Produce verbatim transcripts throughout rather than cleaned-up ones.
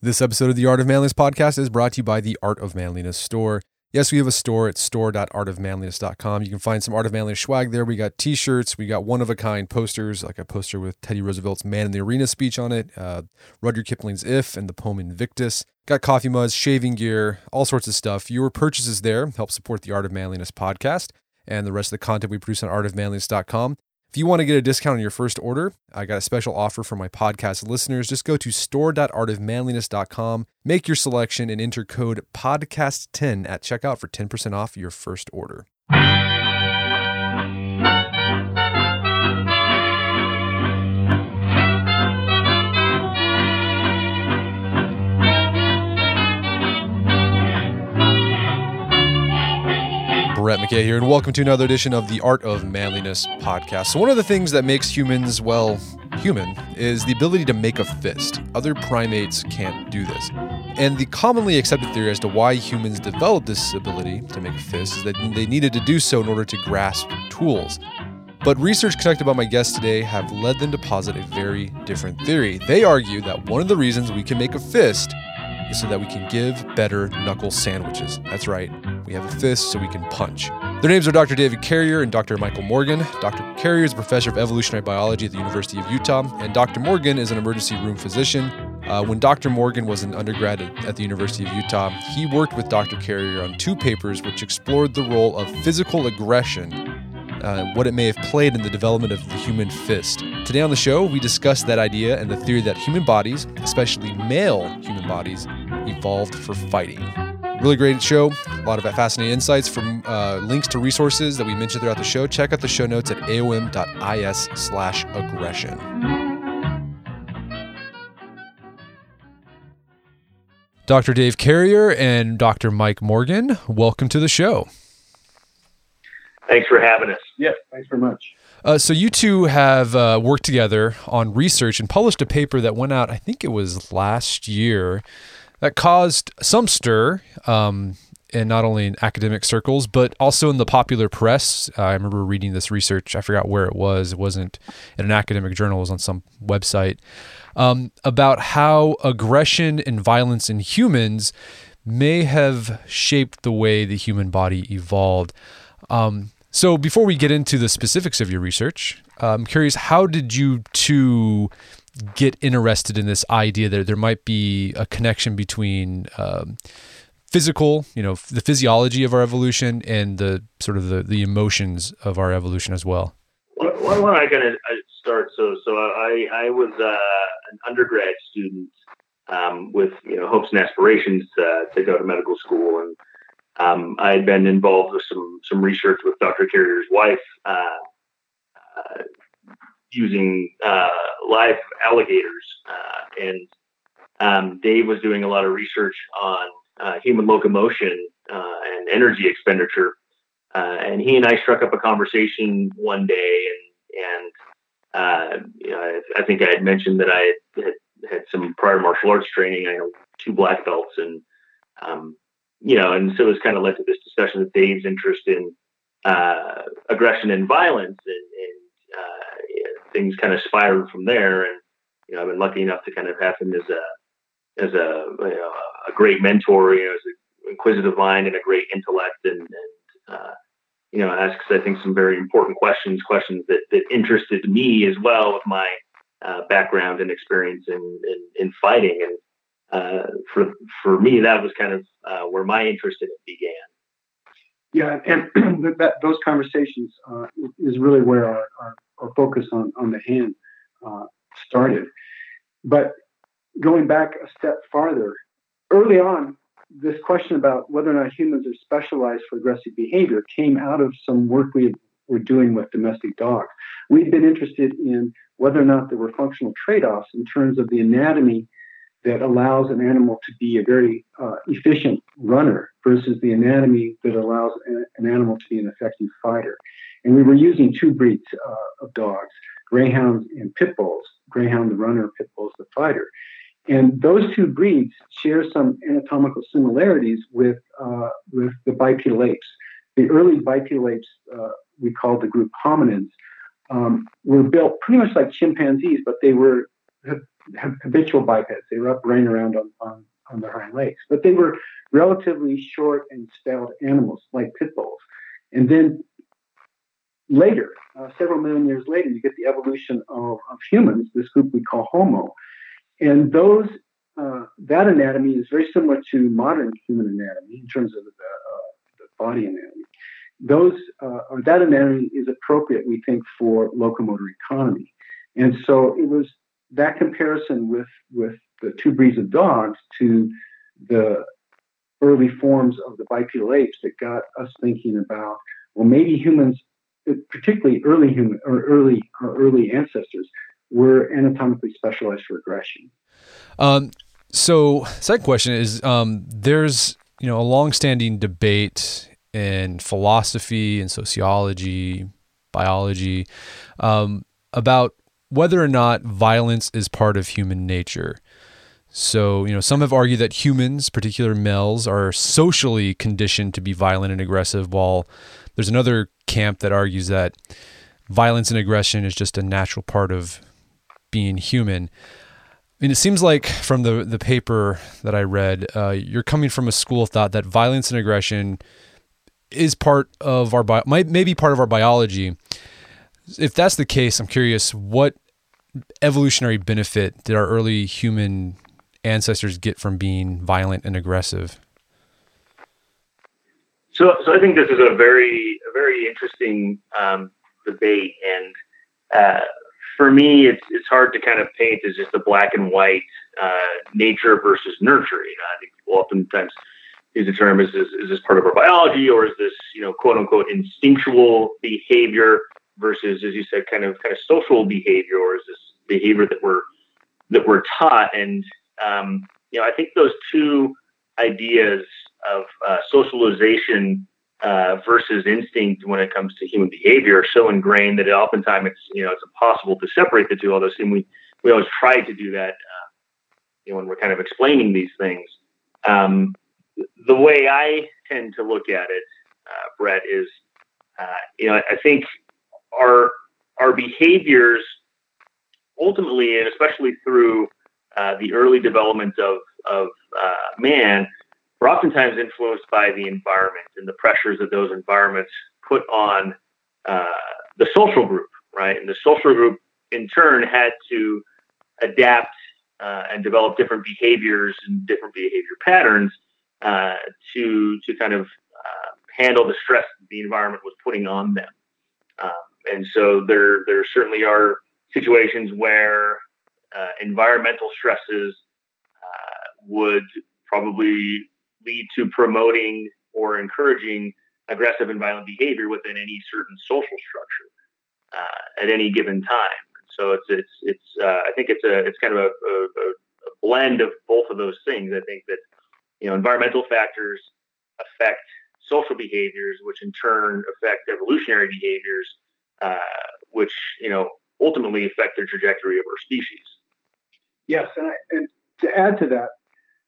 This episode of the Art of Manliness podcast is brought to you by the Art of Manliness store. Yes, we have a store at store dot art of manliness dot com. You can find some Art of Manliness swag there. We got t-shirts. We got one-of-a-kind posters, like a poster with Teddy Roosevelt's Man in the Arena speech on it, uh, Rudyard Kipling's If, and the poem Invictus. Got coffee mugs, shaving gear, all sorts of stuff. Your purchases there help support the Art of Manliness podcast and the rest of the content we produce on art of manliness dot com. If you want to get a discount on your first order, I got a special offer for my podcast listeners. Just go to store dot art of manliness dot com, make your selection, and enter code podcast ten at checkout for ten percent off your first order. Brett McKay here, and welcome to another edition of the Art of Manliness podcast. So one of the things that makes humans, well, human, is the ability to make a fist. Other primates can't do this. And the commonly accepted theory as to why humans developed this ability to make a fist is that they needed to do so in order to grasp tools. But research conducted by my guests today have led them to posit a very different theory. They argue that one of the reasons we can make a fist is so that we can give better knuckle sandwiches. That's right, we have a fist so we can punch. Their names are Doctor David Carrier and Doctor Michael Morgan. Doctor Carrier is a professor of evolutionary biology at the University of Utah, and Doctor Morgan is an emergency room physician. Uh, when Doctor Morgan was an undergrad at, at the University of Utah, he worked with Doctor Carrier on two papers which explored the role of physical aggression, uh, what it may have played in the development of the human fist. Today on the show, we discuss that idea and the theory that human bodies, especially male human bodies, evolved for fighting. Really great show. A lot of fascinating insights from uh, links to resources that we mentioned throughout the show. Check out the show notes at aom dot is slash aggression. Doctor Dave Carrier and Doctor Mike Morgan, welcome to the show. Thanks for having us. Yes, thanks very much. Uh, so you two have uh, worked together on research and published a paper that went out, I think it was last year, that caused some stir, um, and not only in academic circles, but also in the popular press. Uh, I remember reading this research. I forgot where it was. It wasn't in an academic journal. It was on some website, um, about how aggression and violence in humans may have shaped the way the human body evolved. Um, so before we get into the specifics of your research, I'm curious, how did you two get interested in this idea that there might be a connection between um, physical, you know, the physiology of our evolution and the sort of the, the emotions of our evolution as well? Well, why don't I kind of start? So, so I, I was uh, an undergrad student um, with, you know, hopes and aspirations uh, to go to medical school, and um, I had been involved with some some research with Doctor Carrier's wife, uh, uh, using uh, live alligators, uh, and um, Dave was doing a lot of research on uh, human locomotion uh, and energy expenditure, uh, and he and I struck up a conversation one day, and and uh, you know, I, I think I had mentioned that I had, had had some prior martial arts training. I know two black belts, and um, you know, and so it's kind of led to this discussion of Dave's interest in uh, aggression and violence, and, and uh, yeah, things kind of spiraled from there. And you know, I've been lucky enough to kind of have him as a as a you know, a great mentor, you know, as an inquisitive mind and a great intellect, and, and uh, you know, asks I think some very important questions, questions that that interested me as well with my uh, background and experience in in, in fighting. And uh, for for me, that was kind of uh, where my interest in it began. Yeah, and that, those conversations uh, is really where our, our, our focus on, on the hand uh, started. But going back a step farther, early on, this question about whether or not humans are specialized for aggressive behavior came out of some work we were doing with domestic dogs. We'd been interested in whether or not there were functional trade-offs in terms of the anatomy that allows an animal to be a very uh, efficient runner versus the anatomy that allows an animal to be an effective fighter. And we were using two breeds uh, of dogs, greyhounds and pit bulls, greyhound the runner, pit bulls the fighter. And those two breeds share some anatomical similarities with uh, with the bipedal apes. The early bipedal apes, uh, we call the group hominids, um, were built pretty much like chimpanzees, but they were habitual bipeds. They were up running around on, on, on their hind legs. But they were relatively short and stout animals, like pit bulls. And then later, uh, several million years later, you get the evolution of, of humans, this group we call Homo. And those uh, that anatomy is very similar to modern human anatomy in terms of the, uh, the body anatomy. Those uh, or that anatomy is appropriate, we think, for locomotor economy. And so it was that comparison with, with the two breeds of dogs to the early forms of the bipedal apes that got us thinking about, well, maybe humans, particularly early human or early or early ancestors, were anatomically specialized for aggression. Um, so, second question is: um, there's you know a longstanding debate in philosophy and sociology, biology, um, about whether or not violence is part of human nature. So, you know, some have argued that humans, particular males, are socially conditioned to be violent and aggressive, while there's another camp that argues that violence and aggression is just a natural part of being human. I mean, it seems like from the, the paper that I read, uh, you're coming from a school of thought that violence and aggression is part of our, bi- might maybe part of our biology. If that's the case, I'm curious, what evolutionary benefit did our early human ancestors get from being violent and aggressive? So, so I think this is a very, a very interesting um, debate, and uh, for me, it's it's hard to kind of paint as just a black and white uh, nature versus nurture. You know, I think people oftentimes use the term is, is is this part of our biology, or is this, you know, quote unquote instinctual behavior versus, as you said, kind of kind of social behavior, or is this behavior that we're that we're taught? And um, you know, I think those two ideas of uh, socialization uh, versus instinct when it comes to human behavior are so ingrained that it, oftentimes it's you know it's impossible to separate the two. Although and we we always try to do that, uh, you know, when we're kind of explaining these things. Um, the way I tend to look at it, uh, Brett, is uh, you know I think our our behaviors ultimately, and especially through uh, the early development of of uh, man, we're oftentimes influenced by the environment and the pressures that those environments put on uh, the social group, right? And the social group, in turn, had to adapt uh, and develop different behaviors and different behavior patterns uh, to to kind of uh, handle the stress that the environment was putting on them. Um, and so there there certainly are situations where uh, environmental stresses uh, would probably lead to promoting or encouraging aggressive and violent behavior within any certain social structure uh, at any given time. So it's it's it's uh, I think it's a it's kind of a, a, a blend of both of those things. I think that you know environmental factors affect social behaviors, which in turn affect evolutionary behaviors, uh, which you know ultimately affect the trajectory of our species. Yes, and, I, and to add to that,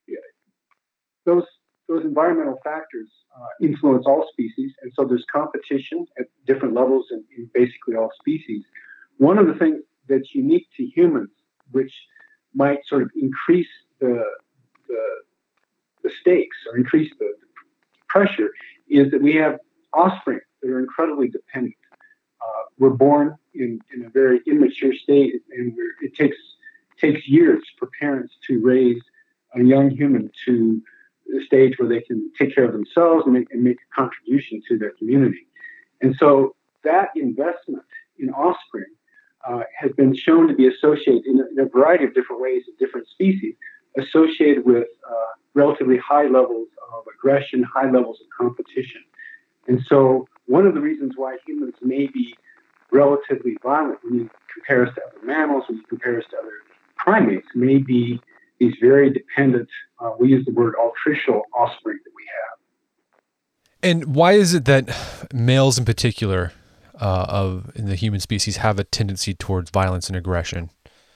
those those environmental factors uh, influence all species, and so there's competition at different levels in, in basically all species. One of the things that's unique to humans, which might sort of increase the the, the stakes or increase the, the pressure, is that we have offspring that are incredibly dependent. Uh, we're born in, in a very immature state, and we're, it takes takes years for parents to raise a young human to the stage where they can take care of themselves and make, and make a contribution to their community. And so that investment in offspring uh, has been shown to be associated in a, in a variety of different ways in different species, associated with uh, relatively high levels of aggression, high levels of competition. And so one of the reasons why humans may be relatively violent when you compare us to other mammals, when you compare us to other primates, may be these very dependent, uh, we use the word altricial offspring that we have. And why is it that males in particular uh, of in the human species have a tendency towards violence and aggression?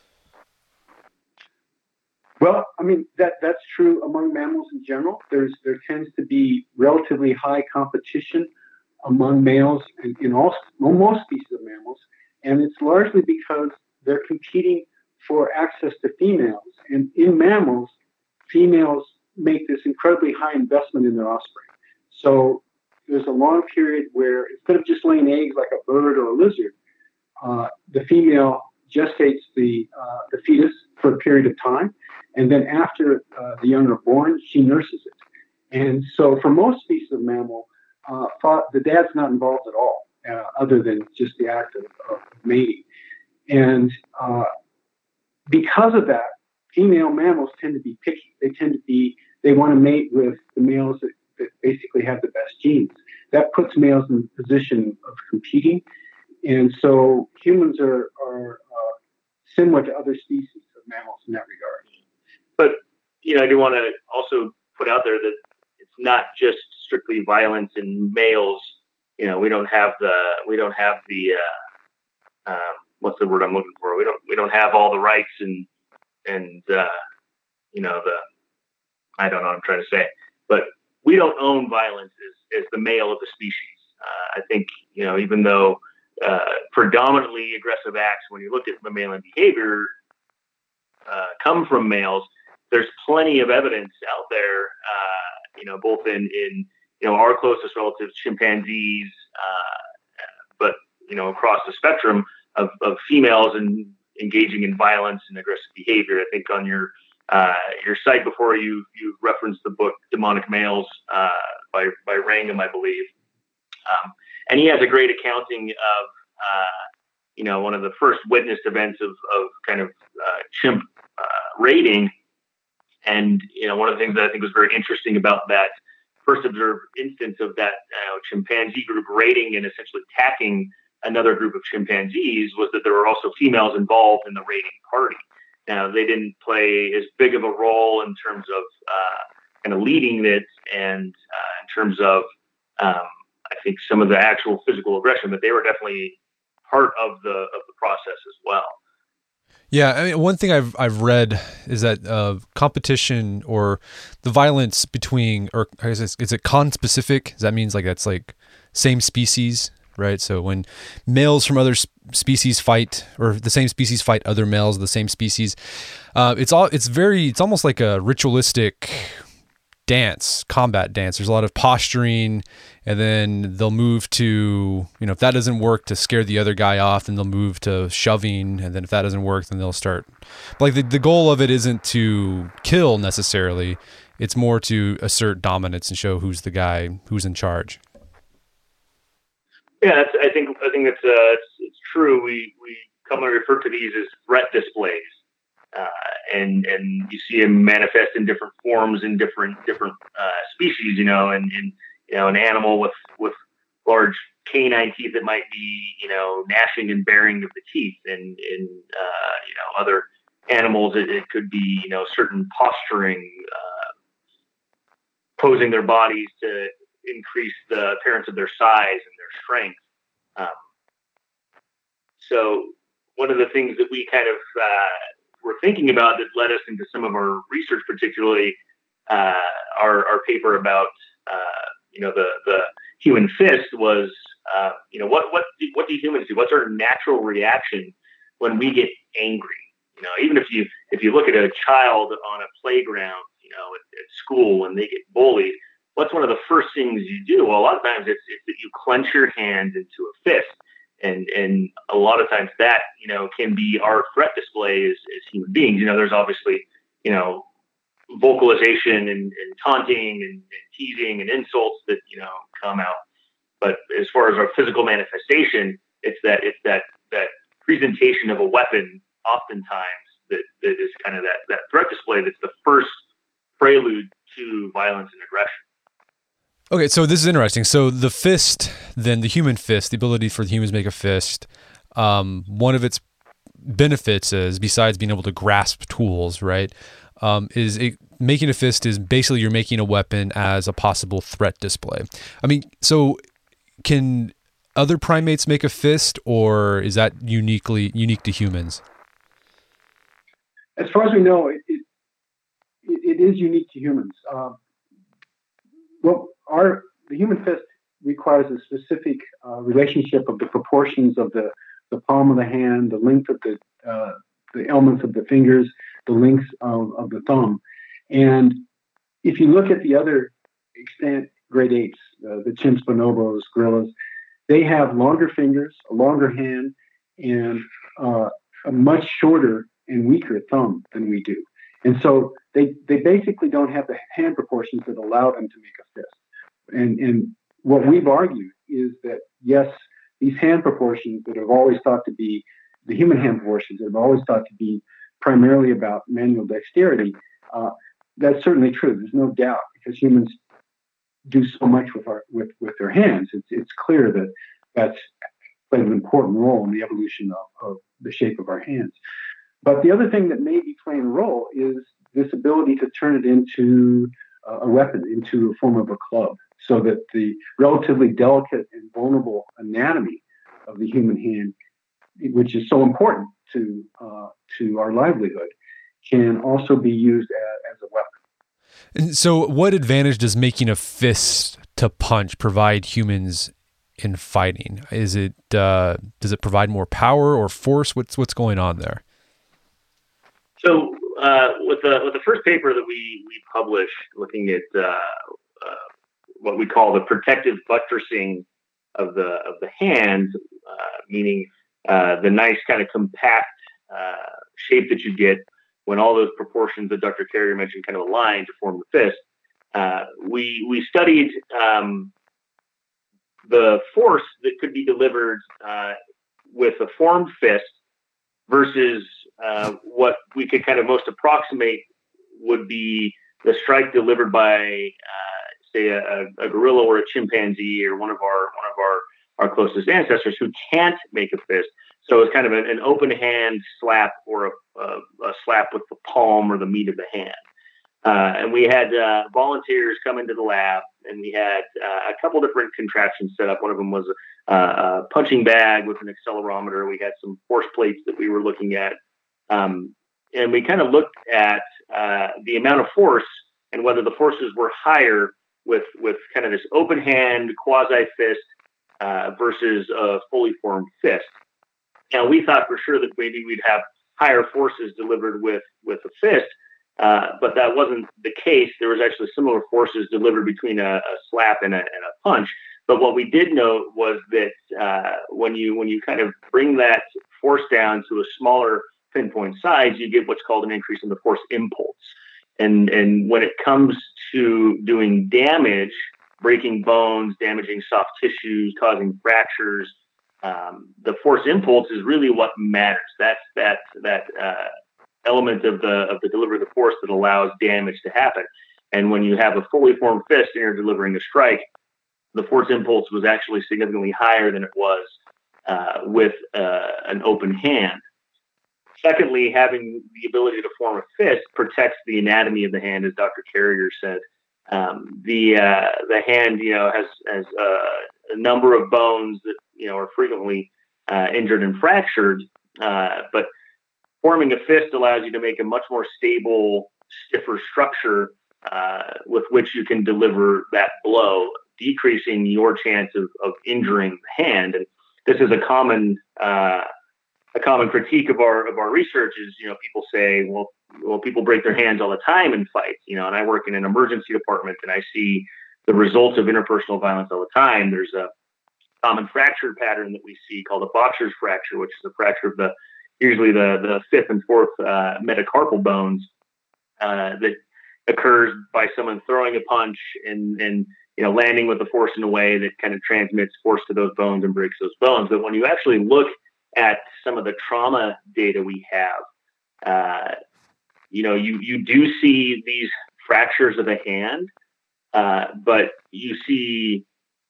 Well, I mean, that, that's true among mammals in general. There's There tends to be relatively high competition among males in, in all, most species of mammals, and it's largely because they're competing for access to females. And in mammals, females make this incredibly high investment in their offspring. So there's a long period where instead of just laying eggs like a bird or a lizard, uh, the female gestates the uh, the fetus for a period of time, and then after uh, the young are born, she nurses it. And so for most species of mammal, uh, the dad's not involved at all, uh, other than just the act of, of mating. And uh, because of that, female mammals tend to be picky. They tend to be, they want to mate with the males that, that basically have the best genes. That puts males in a position of competing. And so humans are, are uh, similar to other species of mammals in that regard. But, you know, I do want to also put out there that it's not just strictly violence in males. You know, we don't have the, we don't have the, uh, um, what's the word I'm looking for? We don't, we don't have all the rights and, and, uh, you know, the, I don't know what I'm trying to say, but we don't own violence as, as the male of the species. Uh, I think, you know, even though, uh, predominantly aggressive acts, when you look at mammalian behavior, uh, come from males, there's plenty of evidence out there, uh, you know, both in, in, you know, our closest relatives, chimpanzees, uh, but, you know, across the spectrum of, of females and engaging in violence and aggressive behavior. I think on your, uh, your site before you, you referenced the book Demonic Males, uh, by, by Wrangham, I believe. Um, and he has a great accounting of, uh, you know, one of the first witnessed events of, of kind of, uh, chimp, uh, raiding. And, you know, one of the things that I think was very interesting about that first observed instance of that uh, chimpanzee group raiding and essentially attacking another group of chimpanzees was that there were also females involved in the raiding party. Now, they didn't play as big of a role in terms of uh, kind of leading it and uh, in terms of, um, I think, some of the actual physical aggression, but they were definitely part of the of the process as well. Yeah, I mean, one thing I've I've read is that uh, competition or the violence between, or is it, is it conspecific? That means like that's like same species, right? So when males from other species fight, or the same species fight other males of the same species, uh, it's all it's very it's almost like a ritualistic dance, combat dance. There's a lot of posturing, and then they'll move to, you know, if that doesn't work, to scare the other guy off, then they'll move to shoving, and then if that doesn't work, then they'll start. Like the, the goal of it isn't to kill necessarily. It's more to assert dominance and show who's the guy, who's in charge. Yeah, that's, I think I think that's uh, it's, it's true. We we commonly refer to these as threat displays. Uh, and, and you see them manifest in different forms in different, different, uh, species, you know, and, and, you know, an animal with, with large canine teeth that might be, you know, gnashing and baring of the teeth, and, and, uh, you know, other animals, it, it could be, you know, certain posturing, uh, posing their bodies to increase the appearance of their size and their strength. Um, so one of the things that we kind of, uh, we're thinking about that led us into some of our research, particularly uh, our, our paper about, uh, you know, the, the human fist was, uh, you know, what, what, do, what do humans do? What's our natural reaction when we get angry? You know, even if you, if you look at a child on a playground, you know, at, at school, when they get bullied, what's one of the first things you do? Well, a lot of times it's, it's that you clench your hand into a fist. And and a lot of times that, you know, can be our threat display as, as human beings. You know, there's obviously, you know, vocalization and, and taunting and, and teasing and insults that, you know, come out. But as far as our physical manifestation, it's that it's that that presentation of a weapon oftentimes that, that is kind of that, that threat display that's the first prelude to violence and aggression. Okay, so this is interesting. So the fist, then the human fist, the ability for the humans to make a fist, um, one of its benefits is, besides being able to grasp tools, right, um, is it, making a fist is basically you're making a weapon as a possible threat display. I mean, so can other primates make a fist, or is that uniquely unique to humans? As far as we know, it, it, it is unique to humans. Uh, well, our the human fist requires a specific uh, relationship of the proportions of the, the palm of the hand, the length of the uh, the elements of the fingers, the lengths of, of the thumb. And if you look at the other extant great apes, uh, the chimps, bonobos, gorillas, they have longer fingers, a longer hand, and uh, a much shorter and weaker thumb than we do. And so they, they basically don't have the hand proportions that allow them to make a fist. And, and what we've argued is that, yes, these hand proportions that have always thought to be, the human hand proportions that have always thought to be primarily about manual dexterity, uh, that's certainly true. There's no doubt, because humans do so much with our with, with their hands. It's it's clear that that's played an important role in the evolution of, of the shape of our hands. But the other thing that may be playing a role is this ability to turn it into a weapon, into a form of a club, so that the relatively delicate and vulnerable anatomy of the human hand, which is so important to uh, to our livelihood, can also be used as, as a weapon. And so what advantage does making a fist to punch provide humans in fighting? Is it uh, does it provide more power or force? What's what's going on there? So uh, with the with the first paper that we we published, looking at uh, uh, what we call the protective buttressing of the of the hand, uh, meaning uh, the nice kind of compact uh, shape that you get when all those proportions that Doctor Carrier mentioned kind of align to form the fist. Uh, we we studied um, the force that could be delivered uh, with a formed fist versus uh, what we could kind of most approximate would be the strike delivered by, uh, say, a, a gorilla or a chimpanzee or one of our one of our, our closest ancestors who can't make a fist. So it's kind of an, an open hand slap or a, a, a slap with the palm or the meat of the hand. Uh, and we had uh, volunteers come into the lab, and we had uh, a couple different contraptions set up. One of them was a, a punching bag with an accelerometer. We had some force plates that we were looking at. Um, and we kind of looked at uh, the amount of force and whether the forces were higher with, with kind of this open hand quasi fist uh, versus a fully formed fist. Now, we thought for sure that maybe we'd have higher forces delivered with, with a fist, uh, but that wasn't the case. There was actually similar forces delivered between a, a slap and a, and a punch. But what we did note was that uh, when you when you kind of bring that force down to a smaller pinpoint size, you get what's called an increase in the force impulse. And and when it comes to doing damage, breaking bones, damaging soft tissues, causing fractures, Um, the force impulse is really what matters. That's that that uh, element of the of the delivery of the force that allows damage to happen. And when you have a fully formed fist and you're delivering a strike, the force impulse was actually significantly higher than it was uh, with uh, an open hand. Secondly, having the ability to form a fist protects the anatomy of the hand, as Doctor Carrier said. Um, the uh, the hand, you know, has has uh, a number of bones that you know are frequently uh, injured and fractured. Uh, but forming a fist allows you to make a much more stable, stiffer structure uh, with which you can deliver that blow, decreasing your chance of, of injuring the hand. And this is a common uh, a common critique of our of our research. Is you know people say, well. Well, people break their hands all the time in fights, you know, and I work in an emergency department and I see the results of interpersonal violence all the time. There's a common fracture pattern that we see called a boxer's fracture, which is a fracture of the, usually the, the fifth and fourth uh, metacarpal bones uh, that occurs by someone throwing a punch and, and, you know, landing with the force in a way that kind of transmits force to those bones and breaks those bones. But when you actually look at some of the trauma data we have, uh, You know, you, you do see these fractures of the hand, uh, but you see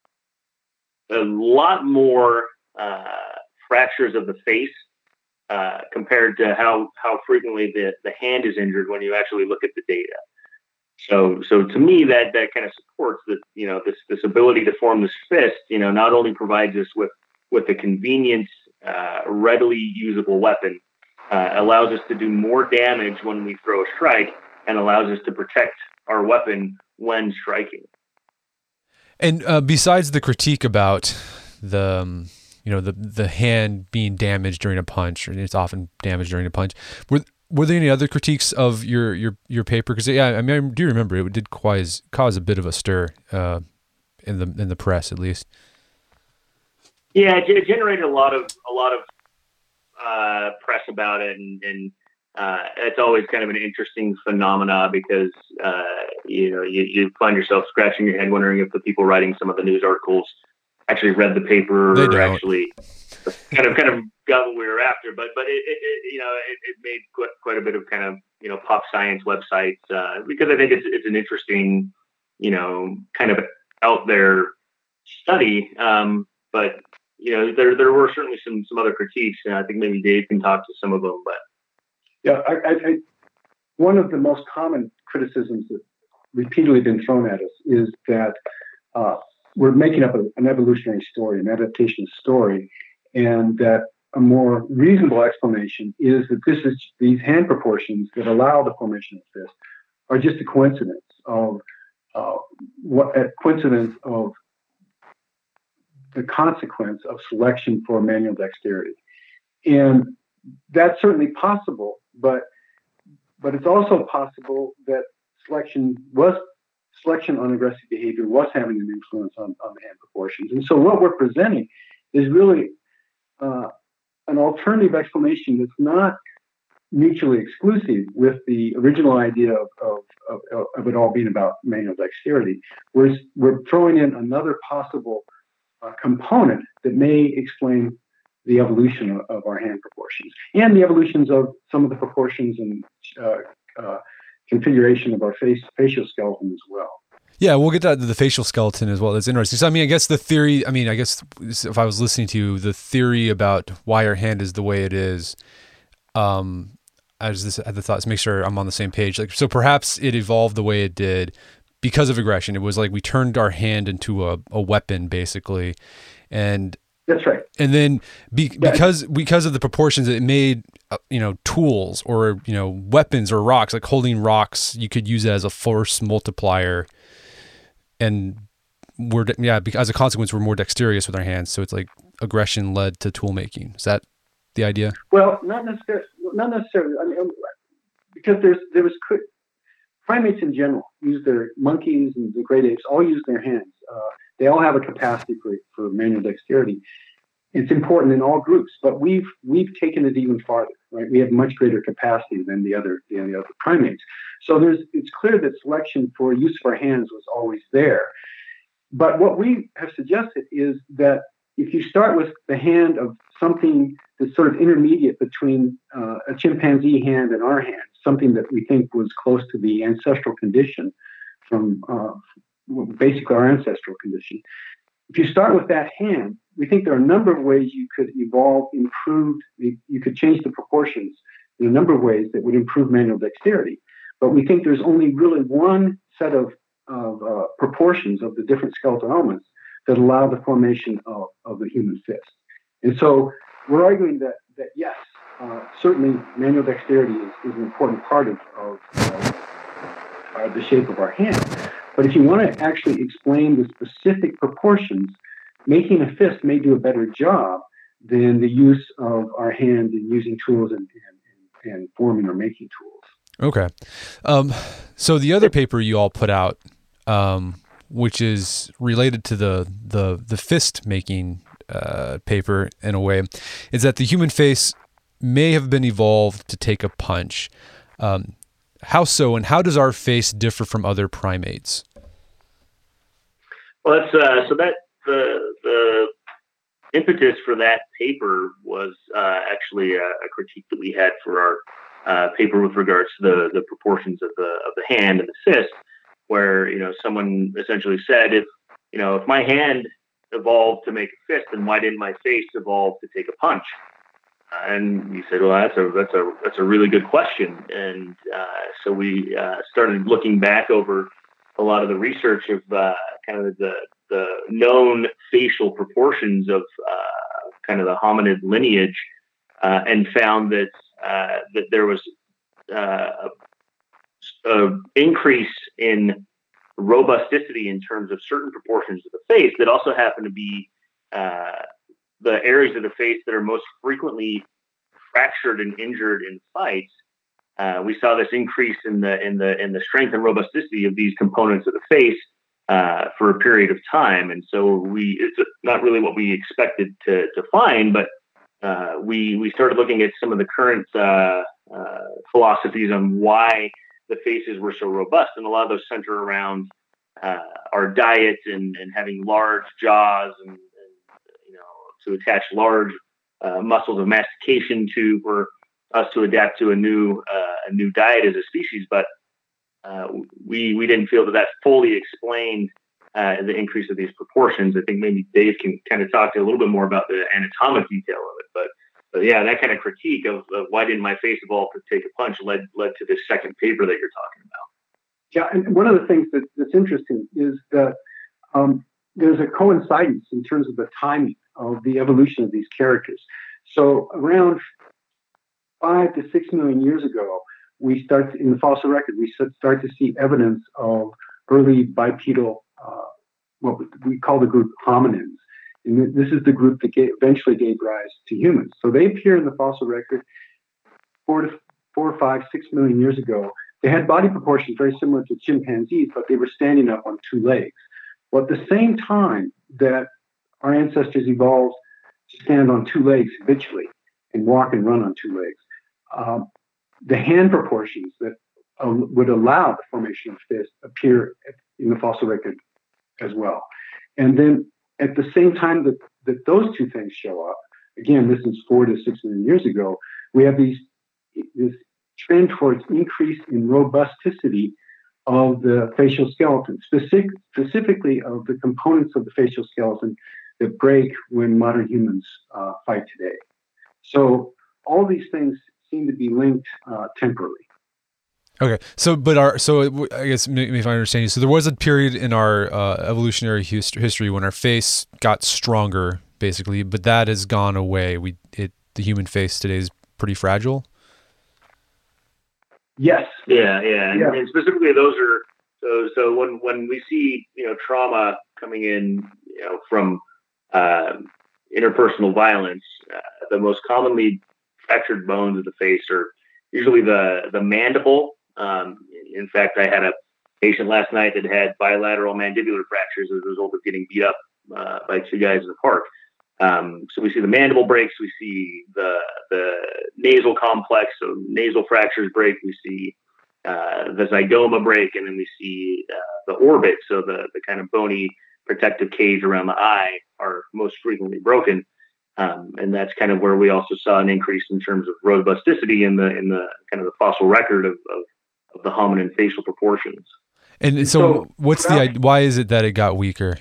a lot more uh, fractures of the face uh, compared to how, how frequently the, the hand is injured when you actually look at the data. So, so to me, that, that kind of supports that, you know, this, this ability to form this fist, you know, not only provides us with, with a convenient, uh, readily usable weapon, Uh, allows us to do more damage when we throw a strike and allows us to protect our weapon when striking. And uh, besides the critique about the um, you know, the the hand being damaged during a punch, or it's often damaged during a punch. Were were there any other critiques of your your your paper? Because yeah, I mean, I do remember it did cause cause a bit of a stir uh, in the in the press, at least. Yeah, it generated a lot of a lot of uh, press about it, and, and uh, it's always kind of an interesting phenomena because uh, you know you, you find yourself scratching your head, wondering if the people writing some of the news articles actually read the paper They or don't. actually kind of kind of got what we were after. But but it, it, it you know it, it made quite, quite a bit of kind of you know pop science websites uh, because I think it's it's an interesting you know kind of out there study, um, but. You know, there there were certainly some some other critiques, and I think maybe Dave can talk to some of them. But yeah, I, I, I, one of the most common criticisms that repeatedly been thrown at us is that uh, we're making up a, an evolutionary story, an adaptation story, and that a more reasonable explanation is that this is these hand proportions that allow the formation of fist are just a coincidence of uh, what a coincidence of the consequence of selection for manual dexterity. And that's certainly possible, but but it's also possible that selection was selection on aggressive behavior was having an influence on, on the hand proportions. And so what we're presenting is really uh, an alternative explanation that's not mutually exclusive with the original idea of, of, of, of it all being about manual dexterity. We're, we're throwing in another possible Uh, component that may explain the evolution of, of our hand proportions and the evolutions of some of the proportions and uh, uh, configuration of our face facial skeleton as well. Yeah, we'll get to the facial skeleton as well. That's interesting. So, I mean, I guess the theory, I mean, I guess if I was listening to you, the theory about why our hand is the way it is, um, I was just had the thoughts, make sure I'm on the same page. Like, so perhaps it evolved the way it did because of aggression. It was like we turned our hand into a, a weapon, basically, and that's right. And then be, yeah. because because of the proportions, it made uh, you know tools or you know weapons or rocks, like holding rocks. You could use it as a force multiplier, and we're yeah. As a consequence, we're more dexterous with our hands. So it's like aggression led to tool making. Is that the idea? Well, not necessarily. Not necessarily. I mean, because there's there was. Primates in general use their monkeys and the great apes all use their hands. Uh, they all have a capacity for, for manual dexterity. It's important in all groups, but we've we've taken it even farther. Right, we have much greater capacity than the other than the other primates. So there's it's clear that selection for use of our hands was always there. But what we have suggested is that if you start with the hand of something that's sort of intermediate between uh, a chimpanzee hand and our hand, something that we think was close to the ancestral condition from uh, basically our ancestral condition. If you start with that hand, we think there are a number of ways you could evolve, improve, you could change the proportions in a number of ways that would improve manual dexterity. But we think there's only really one set of, of uh, proportions of the different skeletal elements that allow the formation of, of the human fist. And so we're arguing that, that yes, uh, certainly manual dexterity is, is an important part of, of uh, the shape of our hand. But if you want to actually explain the specific proportions, making a fist may do a better job than the use of our hand in using tools and, and, and forming or making tools. Okay. Um, so the other paper you all put out, um, which is related to the the, the fist making uh, paper in a way, is that the human face may have been evolved to take a punch. Um, how so, and how does our face differ from other primates? Well, that's uh, so that the the impetus for that paper was uh, actually a, a critique that we had for our uh, paper with regards to the the proportions of the of the hand and the fist, where you know someone essentially said, if you know if my hand evolved to make a fist, then why didn't my face evolve to take a punch? And we said, well, that's a that's a that's a really good question. And uh, so we uh, started looking back over a lot of the research of uh, kind of the the known facial proportions of uh, kind of the hominid lineage, uh, and found that uh, that there was uh, a, a increase in robusticity in terms of certain proportions of the face that also happened to be uh, the areas of the face that are most frequently fractured and injured in fights, uh, we saw this increase in the in the in the strength and robusticity of these components of the face uh, for a period of time. And so we it's not really what we expected to to find, but uh, we we started looking at some of the current uh, uh, philosophies on why the faces were so robust, and a lot of those center around uh, our diet and, and having large jaws and, and you know to attach large uh, muscles of mastication to for us to adapt to a new uh, a new diet as a species. But uh, we we didn't feel that that fully explained uh, the increase of these proportions. I think maybe Dave can kind of talk to a little bit more about the anatomic detail of it, but. But yeah, that kind of critique of, of why didn't my face evolve to take a punch led led to this second paper that you're talking about. Yeah, and one of the things that, that's interesting is that um, there's a coincidence in terms of the timing of the evolution of these characters. So around five to six million years ago, we start to, in the fossil record, we start to see evidence of early bipedal, uh, what we call the group hominins. And this is the group that gave, eventually gave rise to humans. So they appear in the fossil record four to four, five, six million years ago. They had body proportions very similar to chimpanzees, but they were standing up on two legs. Well, at the same time that our ancestors evolved to stand on two legs habitually and walk and run on two legs, um, the hand proportions that uh, would allow the formation of fists appear in the fossil record as well. And then at the same time that, that those two things show up, again, this is four to six million years ago, we have these this trend towards increase in robusticity of the facial skeleton, specific, specifically of the components of the facial skeleton that break when modern humans uh, fight today. So all these things seem to be linked uh, temporally. Okay, so but our so I guess if I understand you, so there was a period in our uh, evolutionary hist- history when our face got stronger, basically, but that has gone away. We it the human face today is pretty fragile. Yes. Yeah, yeah, and, yeah. and specifically those are so so when when we see you know trauma coming in you know from uh, interpersonal violence, uh, the most commonly fractured bones of the face are usually the the mandible. Um, in fact, I had a patient last night that had bilateral mandibular fractures as a result of getting beat up uh, by two guys in the park. Um, so we see the mandible breaks, we see the the nasal complex, so nasal fractures break, we see uh, the zygoma break, and then we see uh, the orbit, so the, the kind of bony protective cage around the eye are most frequently broken. Um, and that's kind of where we also saw an increase in terms of robusticity in the in the kind of the fossil record of, of, of the hominin facial proportions. And so, so what's the why is it that it got weaker?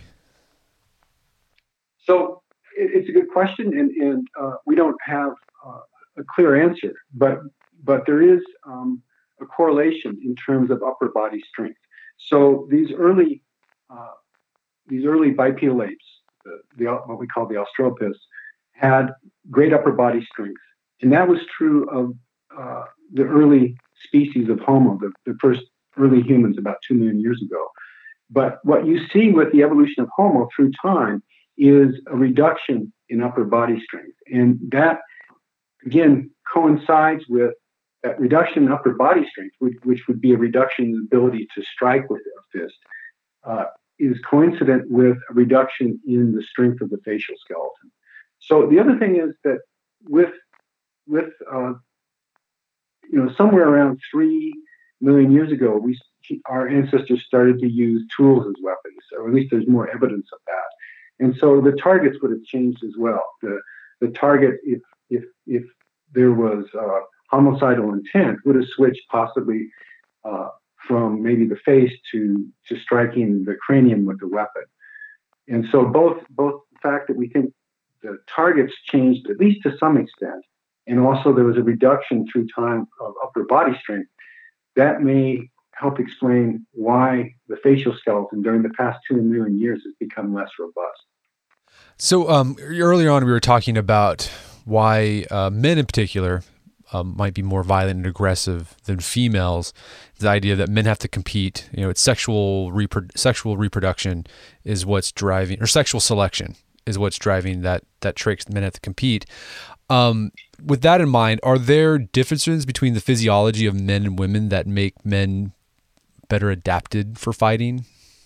So it's a good question, and and uh, we don't have uh, a clear answer, but but there is um, a correlation in terms of upper body strength. So these early uh, these early bipedal apes, the, the what we call the Australopiths, had great upper body strength. And that was true of uh, the early species of Homo, the, the first early humans about two million years ago. But what you see with the evolution of Homo through time is a reduction in upper body strength. And that, again, coincides with that reduction in upper body strength, which, which would be a reduction in the ability to strike with a fist, uh, is coincident with a reduction in the strength of the facial skeleton. So the other thing is that with with uh, you know somewhere around three million years ago, we our ancestors started to use tools as weapons, or at least there's more evidence of that. And so the targets would have changed as well. The the target, if if if there was uh, homicidal intent, would have switched possibly uh, from maybe the face to to striking the cranium with the weapon. And so both both the fact that we think the targets changed at least to some extent, and also there was a reduction through time of upper body strength, that may help explain why the facial skeleton during the past two million years has become less robust. So um, earlier on, we were talking about why uh, men in particular um, might be more violent and aggressive than females. The idea that men have to compete, you know, it's sexual repro- sexual reproduction is what's driving, or sexual selection is what's driving that that tricks men have to compete. Um, with that in mind, are there differences between the physiology of men and women that make men better adapted for fighting?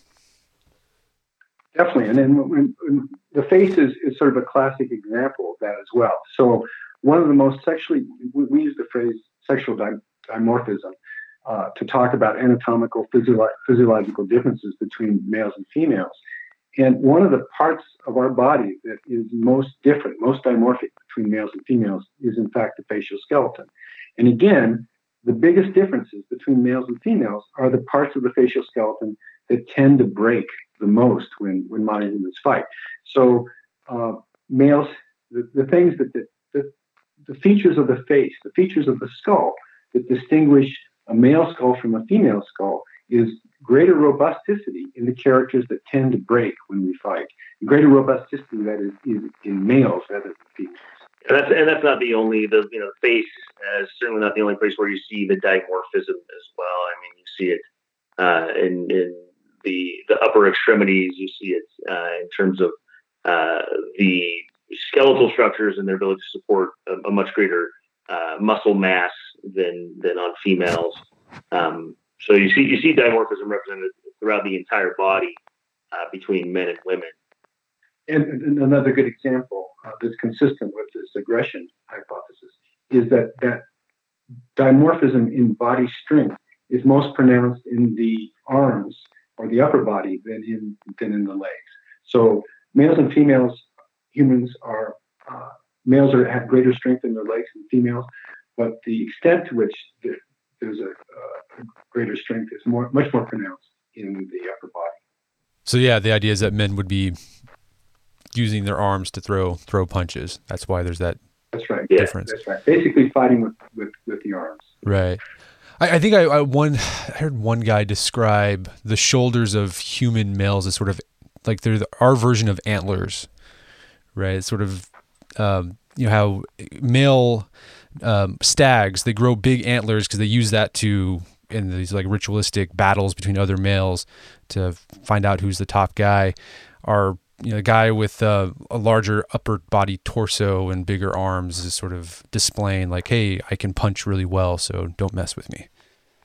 Definitely. And then when, when the face is, is sort of a classic example of that as well. So one of the most sexually, we, we use the phrase sexual dim- dimorphism uh, to talk about anatomical, physio- physiological differences between males and females. And one of the parts of our body that is most different, most dimorphic between males and females is in fact the facial skeleton. And again, the biggest differences between males and females are the parts of the facial skeleton that tend to break the most when, when modern humans fight. So uh, males, the, the things that, the, the, the features of the face, the features of the skull that distinguish a male skull from a female skull is greater robusticity in the characters that tend to break when we fight. Greater robusticity that is, is in males rather than females. And that's, and that's not the only, the you know, face is certainly not the only place where you see the dimorphism as well. I mean, you see it uh, in, in the the upper extremities. You see it uh, in terms of uh, the skeletal structures and their ability to support a, a much greater uh, muscle mass than than on females. Um, so you see you see dimorphism represented throughout the entire body uh, between men and women. And, and another good example uh, that's consistent with this aggression hypothesis is that that dimorphism in body strength is most pronounced in the arms or the upper body than in than in the legs. So males and females, humans are uh, males are have greater strength in their legs than females, but the extent to which there, there's a, uh, a greater strength is more much more pronounced in the upper body. So yeah, the idea is that men would be using their arms to throw throw punches. That's why there's that that's right. difference. Yeah, that's right. Basically fighting with, with, with the arms. Right. I, I think I, I one I heard one guy describe the shoulders of human males as sort of like they're the, our version of antlers, right? It's sort of um, you know how male um, stags, they grow big antlers because they use that to in these like ritualistic battles between other males to find out who's the top guy. Our you know, a guy with uh, a larger upper body torso and bigger arms is sort of displaying like, hey, I can punch really well, so don't mess with me.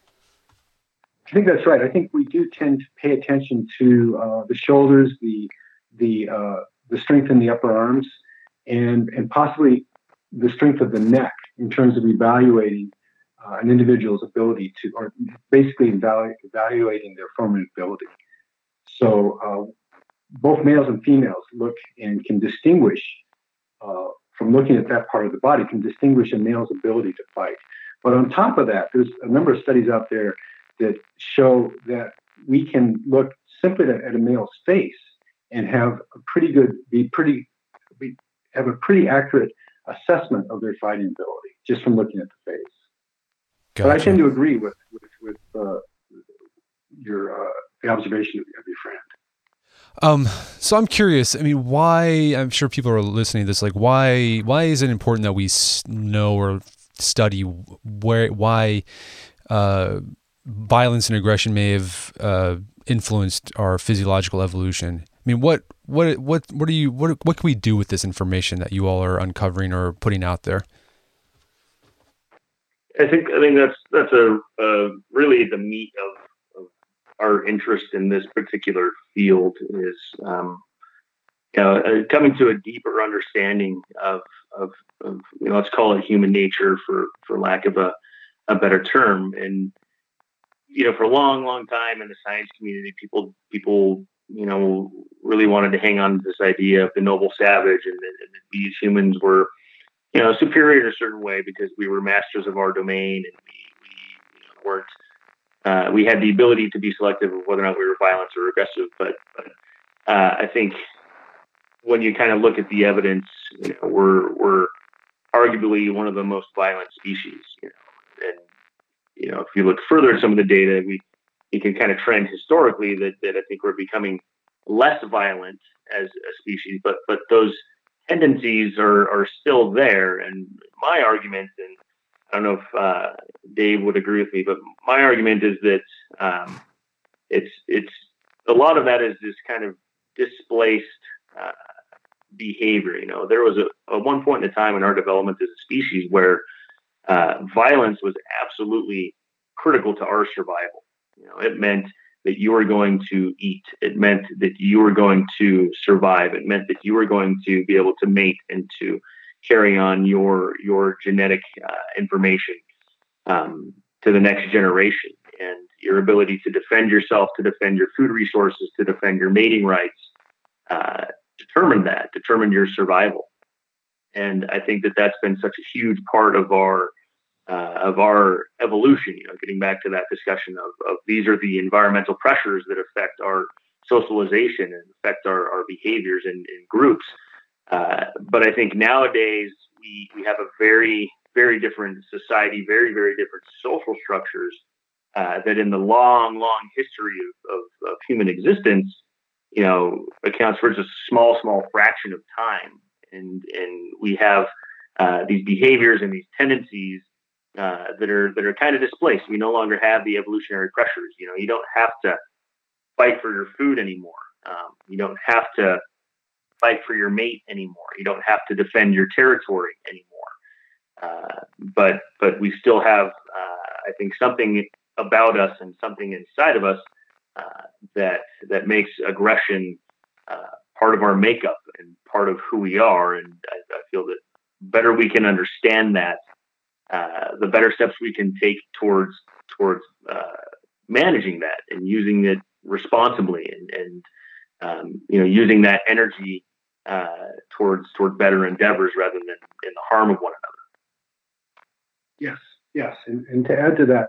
I think that's right. I think we do tend to pay attention to uh, the shoulders, the the uh, the strength in the upper arms, and and possibly the strength of the neck in terms of evaluating uh, an individual's ability to, or basically evalu- evaluating their formative ability. So. Uh, Both males and females look and can distinguish, uh, from looking at that part of the body, can distinguish a male's ability to fight. But on top of that, there's a number of studies out there that show that we can look simply at a male's face and have a pretty good, be pretty, be, have a pretty accurate assessment of their fighting ability just from looking at the face. Gotcha. But I tend to agree with with, with uh, your uh, the observation of, of your friend. Um, so I'm curious, I mean, why, I'm sure people are listening to this, like why, why is it important that we know or study where, why, uh, violence and aggression may have, uh, influenced our physiological evolution? I mean, what, what, what, what do you, what, what can we do with this information that you all are uncovering or putting out there? I think, I think that's, that's a, uh, really the meat of, our interest in this particular field is, um, you know, uh, coming to a deeper understanding of, of, of, you know, let's call it human nature for, for lack of a, a better term. And, you know, for a long, long time in the science community, people, people, you know, really wanted to hang on to this idea of the noble savage and that, and that these humans were, you know, superior in a certain way because we were masters of our domain and we, we you know, weren't, Uh, we had the ability to be selective of whether or not we were violent or aggressive, but, but uh, I think when you kind of look at the evidence, you know, we're we're arguably one of the most violent species. You know, and you know, if you look further at some of the data, we you can kind of trend historically that that I think we're becoming less violent as a species, but but those tendencies are are still there. And my argument, and I don't know if uh, Dave would agree with me, but my argument is that um, it's it's a lot of that is this kind of displaced uh, behavior. You know, there was a, a one point in a time in our development as a species where uh, violence was absolutely critical to our survival. You know, it meant that you were going to eat. It meant that you were going to survive. It meant that you were going to be able to mate and to carry on your your genetic uh, information um, to the next generation. And your ability to defend yourself, to defend your food resources, to defend your mating rights, uh, determined that, determined your survival. And I think that that's been such a huge part of our uh, of our evolution. You know, getting back to that discussion of, of these are the environmental pressures that affect our socialization and affect our, our behaviors in, in groups. Uh, but I think nowadays we we have a very very different society, very very different social structures. Uh, that in the long, long history of, of, of human existence, you know, accounts for just a small, small fraction of time. And and we have uh, these behaviors and these tendencies uh, that are that are kind of displaced. We no longer have the evolutionary pressures. You know, you don't have to fight for your food anymore. Um, you don't have to fight for your mate anymore. You don't have to defend your territory anymore. Uh, but but we still have, uh, I think, something about us and something inside of us uh, that that makes aggression uh, part of our makeup and part of who we are. And I, I feel that better we can understand that, uh, the better steps we can take towards towards uh, managing that and using it responsibly, and, and um, you know, using that energy uh, towards towards better endeavors rather than in the harm of one another. Yes, yes, and, and to add to that.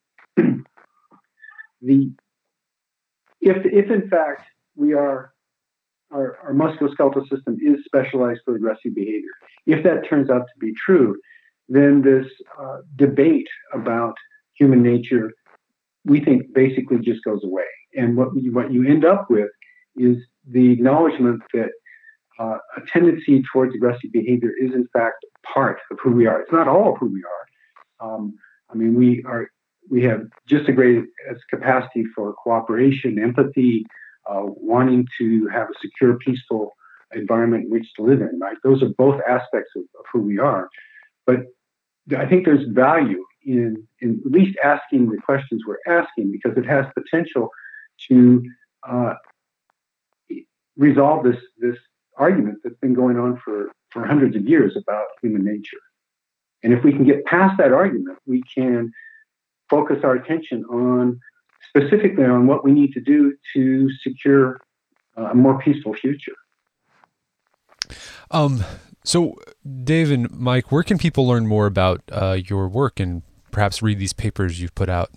The if if in fact we are our, our musculoskeletal system is specialized for aggressive behavior, if that turns out to be true, then this uh, debate about human nature, we think, basically just goes away. And what you, what you end up with is the acknowledgement that uh, a tendency towards aggressive behavior is in fact part of who we are. It's not all of who we are. Um, I mean, we are. We have just a great capacity for cooperation, empathy, uh, wanting to have a secure, peaceful environment in which to live in, right? Those are both aspects of, of who we are. But I think there's value in, in at least asking the questions we're asking, because it has potential to uh, resolve this, this argument that's been going on for, for hundreds of years about human nature. And if we can get past that argument, we can focus our attention on specifically on what we need to do to secure uh, a more peaceful future. Um, so Dave and Mike, where can people learn more about uh, your work and perhaps read these papers you've put out?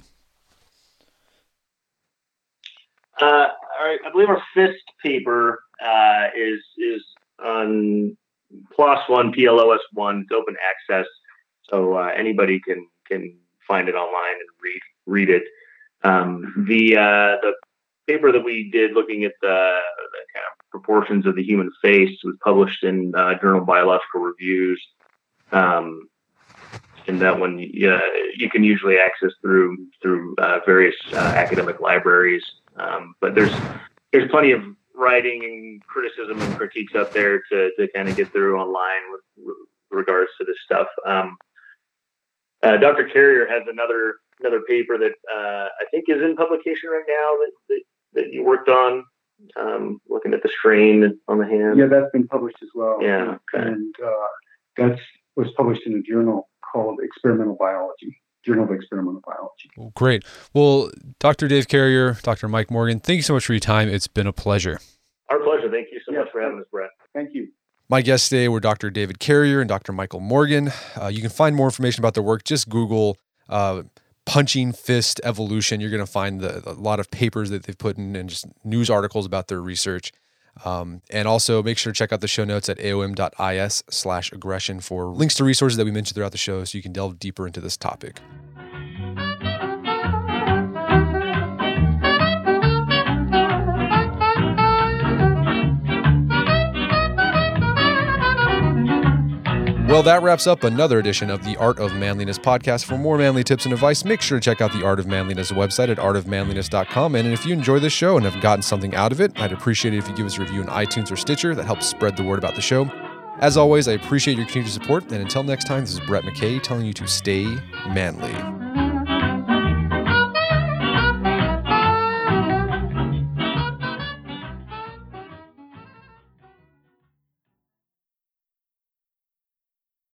Uh, all right, I believe our FIST paper uh, is is on PLOS One, P L O S One. It's open access, so uh, anybody can can find it online and read read it. Um, the uh, the paper that we did looking at the, the kind of proportions of the human face was published in uh, Journal of Biological Reviews. Um, and that one uh, you can usually access through through uh, various uh, academic libraries. Um, but there's there's plenty of writing and criticism and critiques out there to to kind of get through online with, with regards to this stuff. Um, Uh, Doctor Carrier has another another paper that uh, I think is in publication right now that that, that you worked on, um, looking at the strain on the hand. Yeah, that's been published as well. Yeah, okay. And uh, that was published in a journal called Experimental Biology, Journal of Experimental Biology. Well, great. Well, Doctor Dave Carrier, Doctor Mike Morgan, thank you so much for your time. It's been a pleasure. Our pleasure. Thank you so yeah, much for having us, Brett. Thank you. My guests today were Doctor David Carrier and Doctor Michael Morgan. Uh, you can find more information about their work. Just Google uh, punching fist evolution. You're going to find the, a lot of papers that they've put in and just news articles about their research. Um, and also make sure to check out the show notes at aom.is slash aggression for links to resources that we mentioned throughout the show so you can delve deeper into this topic. Well, that wraps up another edition of the Art of Manliness podcast. For more manly tips and advice, make sure to check out the Art of Manliness website at art of manliness dot com. And if you enjoy this show and have gotten something out of it, I'd appreciate it if you give us a review on iTunes or Stitcher. That helps spread the word about the show. As always, I appreciate your continued support. And until next time, this is Brett McKay telling you to stay manly.